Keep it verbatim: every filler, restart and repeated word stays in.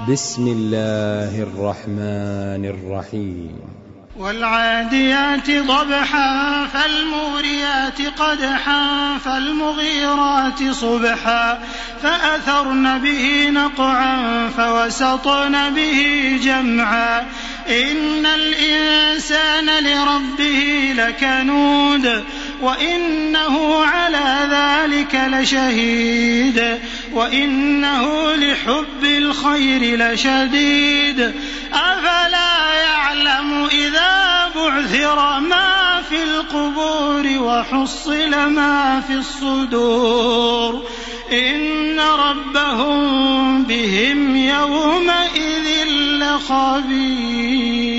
بسم الله الرحمن الرحيم والعاديات ضبحا فالموريات قدحا فالمغيرات صبحا فأثرن به نقعا فوسطن به جمعا إن الإنسان لربه لكنود وإنه على ذلك لشهيد وإنه لحب الخير لشديد أفلا يعلم إذا بعثر ما في القبور وحصل ما في الصدور إن ربهم بهم يومئذ لخبير.